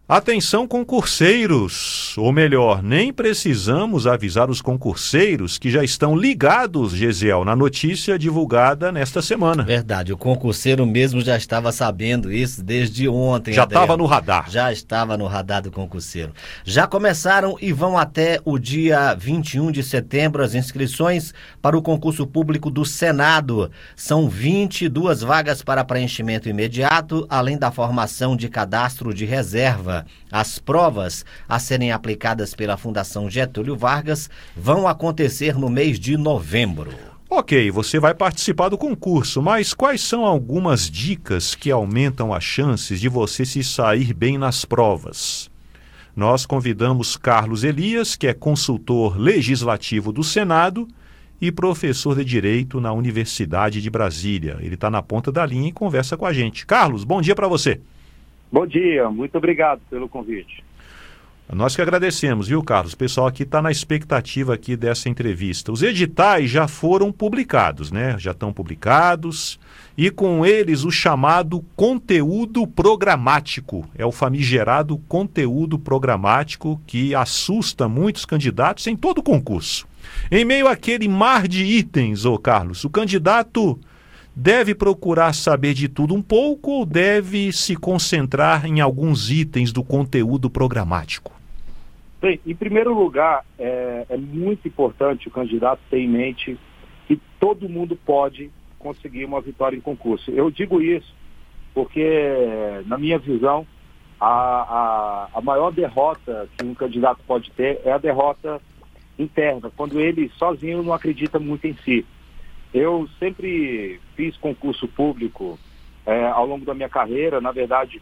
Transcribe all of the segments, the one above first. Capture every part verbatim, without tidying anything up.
Atenção, concurseiros, ou melhor, nem precisamos avisar os concurseiros que já estão ligados, Gesiel, na notícia divulgada nesta semana. Verdade, o concurseiro mesmo já estava sabendo isso desde ontem. Já estava no radar. Já estava no radar do concurseiro. Já começaram e vão até o dia vinte e um de setembro as inscrições para o concurso público do Senado. São vinte e duas vagas para preenchimento imediato, além da formação de cadastro de reserva. As provas a serem aplicadas pela Fundação Getúlio Vargas vão acontecer no mês de novembro. Ok, você vai participar do concurso, mas quais são algumas dicas que aumentam as chances de você se sair bem nas provas? Nós convidamos Carlos Elias, que é consultor legislativo do Senado e professor de Direito na Universidade de Brasília. Ele está na ponta da linha e conversa com a gente. Carlos, bom dia para você. Bom dia, muito obrigado pelo convite. Nós que agradecemos, viu, Carlos? O pessoal aqui está na expectativa aqui dessa entrevista. Os editais já foram publicados, né? Já estão publicados e com eles o chamado conteúdo programático. É o famigerado conteúdo programático que assusta muitos candidatos em todo o concurso. Em meio àquele mar de itens, ô Carlos, o candidato deve procurar saber de tudo um pouco ou deve se concentrar em alguns itens do conteúdo programático? Bem, em primeiro lugar, é, é muito importante o candidato ter em mente que todo mundo pode conseguir uma vitória em concurso. Eu digo isso porque, na minha visão, a, a, a maior derrota que um candidato pode ter é a derrota interna, quando ele sozinho não acredita muito em si. Eu sempre fiz concurso público é, ao longo da minha carreira. Na verdade,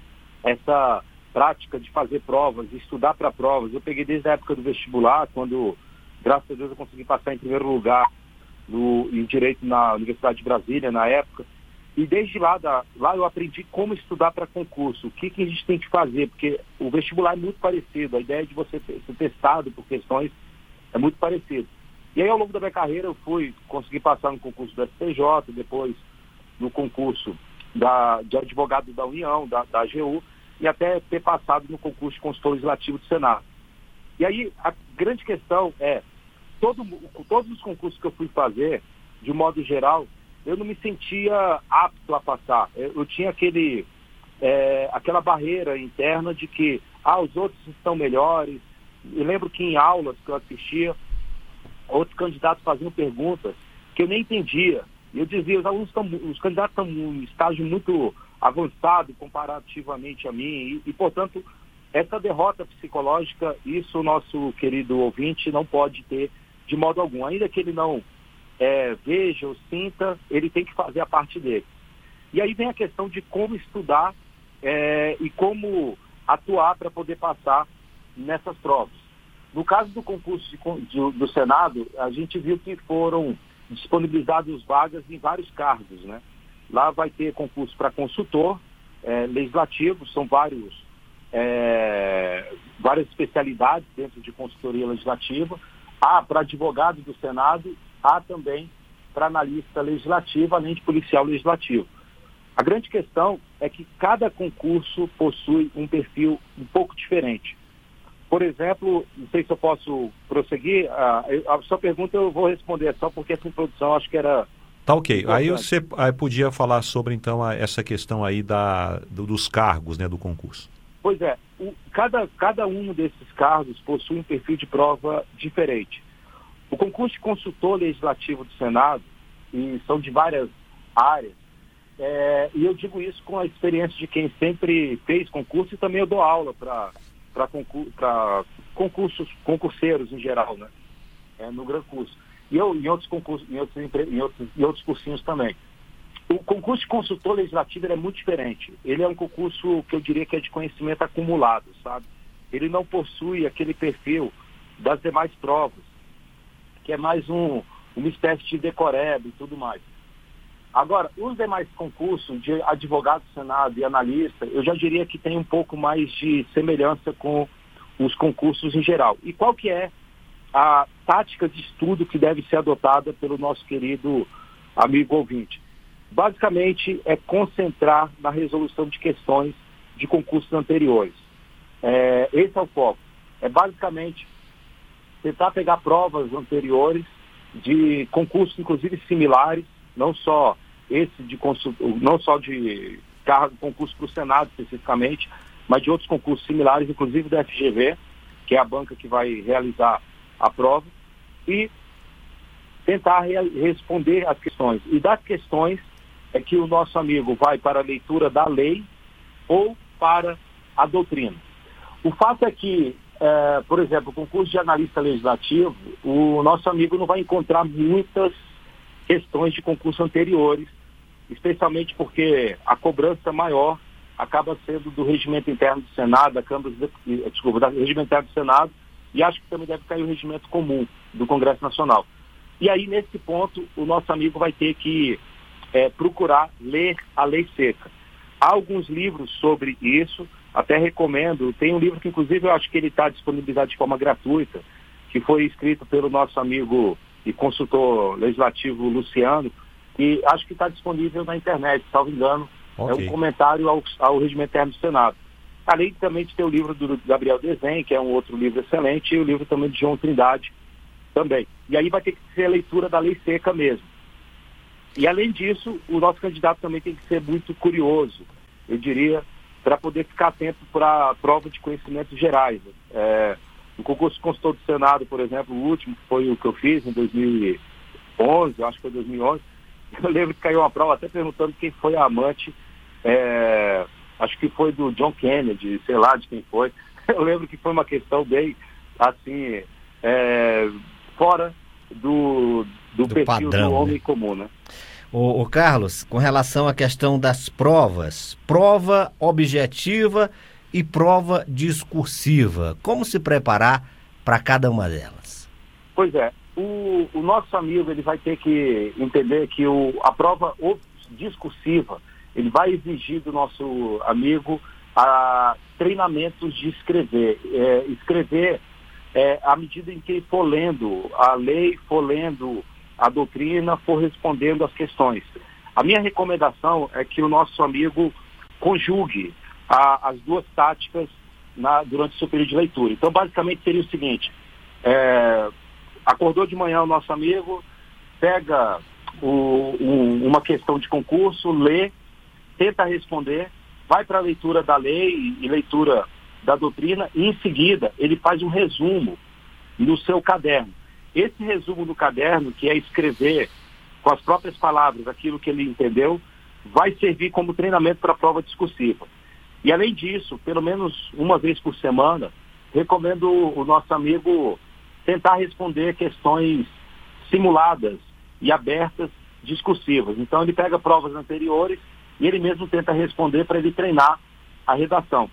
essa prática de fazer provas, de estudar para provas, eu peguei desde a época do vestibular, quando, graças a Deus, eu consegui passar em primeiro lugar no, em Direito na Universidade de Brasília, na época. E desde lá, da, lá eu aprendi como estudar para concurso, o que, que a gente tem que fazer, porque o vestibular é muito parecido, a ideia de você ser testado por questões é muito parecida. E aí, ao longo da minha carreira, eu fui conseguir passar no concurso do S T J, depois no concurso da, de advogado da União, da, da A G U, e até ter passado no concurso de consultor legislativo do Senado. E aí, a grande questão é, todo, todos os concursos que eu fui fazer, de modo geral, eu não me sentia apto a passar. Eu, eu tinha aquele, é, aquela barreira interna de que, ah, os outros estão melhores. Eu lembro que em aulas que eu assistia, outros candidatos faziam perguntas que eu nem entendia. E eu dizia, os alunos estão, os candidatos estão em um estágio muito avançado comparativamente a mim. E, e, portanto, essa derrota psicológica, isso o nosso querido ouvinte não pode ter de modo algum. Ainda que ele não é, veja ou sinta, ele tem que fazer a parte dele. E aí vem a questão de como estudar é, e como atuar para poder passar nessas provas. No caso do concurso de, de, do Senado, a gente viu que foram disponibilizadas vagas em vários cargos, né? Lá vai ter concurso para consultor é, legislativo, são vários, é, várias especialidades dentro de consultoria legislativa. Há para advogado do Senado, há também para analista legislativo, além de policial legislativo. A grande questão é que cada concurso possui um perfil um pouco diferente. Por exemplo, não sei se eu posso prosseguir, a, a sua pergunta eu vou responder só porque essa introdução acho que era... Tá ok, importante. Aí você aí podia falar sobre então a, essa questão aí da, do, dos cargos, né, do concurso. Pois é, o, cada, cada um desses cargos possui um perfil de prova diferente. O concurso de consultor legislativo do Senado, e são de várias áreas, é, e eu digo isso com a experiência de quem sempre fez concurso e também eu dou aula para... para concurso, concursos, concurseiros em geral, né? É, no Gran Curso. E eu, em outros concursos, em outros, em outros, em outros cursinhos também. O concurso de consultor legislativo é muito diferente. Ele é um concurso que eu diria que é de conhecimento acumulado, sabe? Ele não possui aquele perfil das demais provas, que é mais um, uma espécie de decoreba e tudo mais. Agora, os demais concursos de advogado do Senado e analista, eu já diria que tem um pouco mais de semelhança com os concursos em geral. E qual que é a tática de estudo que deve ser adotada pelo nosso querido amigo ouvinte? Basicamente, é concentrar na resolução de questões de concursos anteriores. É, esse é o foco. É basicamente tentar pegar provas anteriores de concursos, inclusive similares, não só esse de não só de cargo, concurso para o Senado especificamente, mas de outros concursos similares, inclusive da F G V, que é a banca que vai realizar a prova, e tentar re responder as questões. E das questões é que o nosso amigo vai para a leitura da lei ou para a doutrina. O fato é que, é, por exemplo, o concurso de analista legislativo, o nosso amigo não vai encontrar muitas questões de concurso anteriores, especialmente porque a cobrança maior acaba sendo do regimento interno do Senado, da Câmara, desculpa, do regimento interno do Senado, e acho que também deve cair o regimento comum do Congresso Nacional. E aí, nesse ponto, o nosso amigo vai ter que é, procurar ler a lei seca. Há alguns livros sobre isso, até recomendo. Tem um livro que, inclusive, eu acho que ele está disponibilizado de forma gratuita, que foi escrito pelo nosso amigo e consultor legislativo Luciano, e acho que está disponível na internet, salvo engano. Okay. É um comentário ao, ao regimento interno do Senado. Além também de ter o livro do Gabriel Dezen, que é um outro livro excelente, e o livro também de João Trindade também. E aí vai ter que ser a leitura da lei seca mesmo. E além disso, o nosso candidato também tem que ser muito curioso, eu diria, para poder ficar atento para a prova de conhecimentos gerais. É, o concurso consultor do Senado, por exemplo, o último, que foi o que eu fiz em dois mil e onze, eu acho que foi dois mil e onze, eu lembro que caiu uma prova até perguntando quem foi a amante, é, acho que foi do John Kennedy, sei lá de quem foi. Eu lembro que foi uma questão bem, assim, é, fora do, do, do perfil padrão, do homem, né? Comum, né? O, o Carlos, com relação à questão das provas, prova objetiva e prova discursiva, como se preparar para cada uma delas? Pois é, o, o nosso amigo ele vai ter que entender que o, a prova discursiva, ele vai exigir do nosso amigo a, treinamentos de escrever. É, escrever é, à medida em que ele for lendo a lei, for lendo a doutrina, for respondendo as questões. A minha recomendação é que o nosso amigo conjugue a, as duas táticas na, durante o seu período de leitura. Então, basicamente, seria o seguinte, é, acordou de manhã o nosso amigo, pega o, um, uma questão de concurso, lê, tenta responder, vai para a leitura da lei e leitura da doutrina, e em seguida ele faz um resumo no seu caderno. Esse resumo no caderno, que é escrever com as próprias palavras aquilo que ele entendeu, vai servir como treinamento para a prova discursiva. E além disso, pelo menos uma vez por semana, recomendo o nosso amigo tentar responder questões simuladas e abertas discursivas. Então ele pega provas anteriores e ele mesmo tenta responder para ele treinar a redação.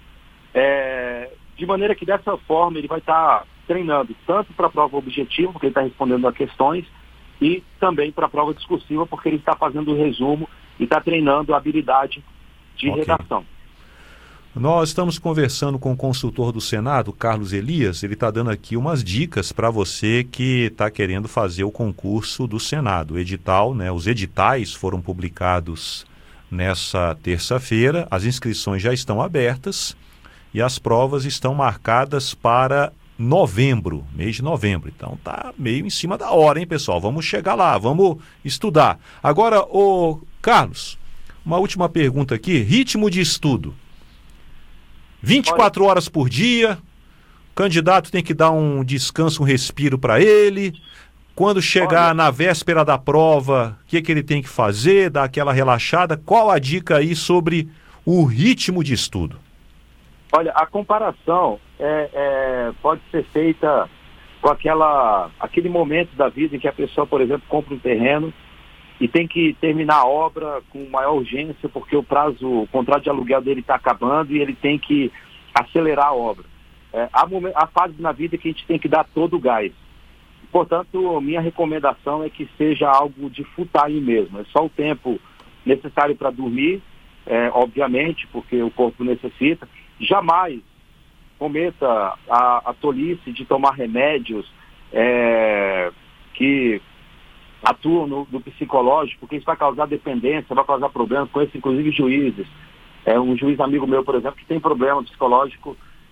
É, de maneira que dessa forma ele vai estar tá treinando tanto para a prova objetiva, porque ele está respondendo a questões, e também para a prova discursiva, porque ele está fazendo o resumo e está treinando a habilidade de okay. redação. Nós estamos conversando com o consultor do Senado, Carlos Elias. Ele está dando aqui umas dicas para você que está querendo fazer o concurso do Senado. O edital, né, os editais foram publicados nessa terça-feira, as inscrições já estão abertas e as provas estão marcadas para novembro, mês de novembro. Então tá meio em cima da hora, hein, pessoal? Vamos chegar lá, vamos estudar. Agora, ô Carlos, uma última pergunta aqui. Ritmo de estudo. vinte e quatro Olha. horas por dia, o candidato tem que dar um descanso, um respiro para ele. Quando chegar Olha. na véspera da prova, o que, que ele tem que fazer? Dar aquela relaxada? Qual a dica aí sobre o ritmo de estudo? Olha, a comparação é, é, pode ser feita com aquela, aquele momento da vida em que a pessoa, por exemplo, compra um terreno e tem que terminar a obra com maior urgência porque o prazo, o contrato de aluguel dele está acabando e ele tem que acelerar a obra. É, há, há fases na vida que a gente tem que dar todo o gás. Portanto, minha recomendação é que seja algo de full time mesmo. É só o tempo necessário para dormir, é, obviamente, porque o corpo necessita. Jamais cometa a, a tolice de tomar remédios é, que atuam no, no psicológico, porque isso vai causar dependência, vai causar problemas, conheço inclusive juízes. É, um juiz amigo meu, por exemplo, que tem problema psicológico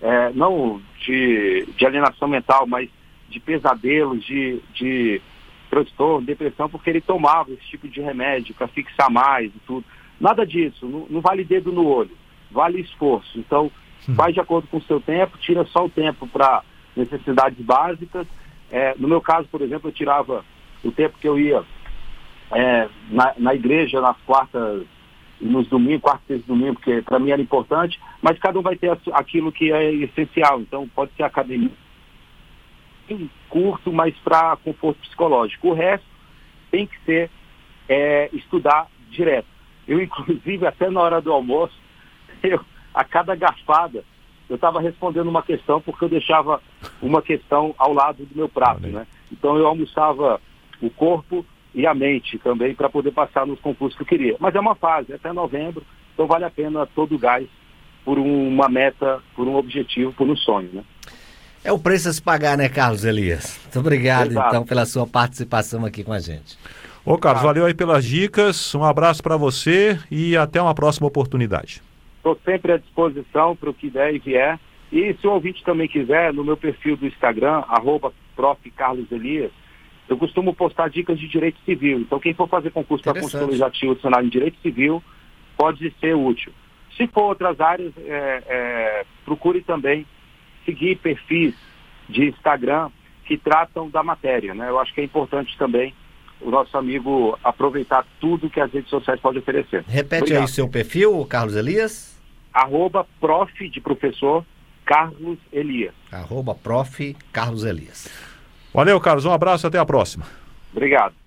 é, não de, de alienação mental, mas de pesadelos, de, de transtorno, depressão, porque ele tomava esse tipo de remédio para fixar mais e tudo. Nada disso, não, não vale dedo no olho, vale esforço. Então, hum. faz de acordo com o seu tempo, tira só o tempo para necessidades básicas. É, no meu caso, por exemplo, eu tirava o tempo que eu ia é, na, na igreja, nas quartas, nos domingos, quarta e domingo, porque para mim era importante, mas cada um vai ter aquilo que é essencial. Então, pode ser academia, curto, mas para conforto psicológico. O resto tem que ser é, estudar direto. Eu, inclusive, até na hora do almoço, eu, a cada garfada, eu estava respondendo uma questão, porque eu deixava uma questão ao lado do meu prato, né? Então eu almoçava o corpo e a mente também para poder passar nos concursos que eu queria. Mas é uma fase, até novembro, então vale a pena todo o gás por uma meta, por um objetivo, por um sonho, né? É o preço a se pagar, né, Carlos Elias? Muito obrigado, Exato. então, pela sua participação aqui com a gente. Ô, Carlos, valeu aí pelas dicas, um abraço para você e até uma próxima oportunidade. Estou sempre à disposição para o que der e vier. E se o ouvinte também quiser, no meu perfil do Instagram, arroba prof Carlos Elias, eu costumo postar dicas de direito civil. Então, quem for fazer concurso para consultor legislativo adicional em direito civil, pode ser útil. Se for outras áreas, é, é, procure também seguir perfis de Instagram que tratam da matéria, né? Eu acho que é importante também o nosso amigo aproveitar tudo que as redes sociais podem oferecer. Repete Obrigado. aí seu perfil, Carlos Elias. Arroba prof de professor Carlos Elias. Arroba prof Carlos Elias. Valeu, Carlos, um abraço e até a próxima. Obrigado.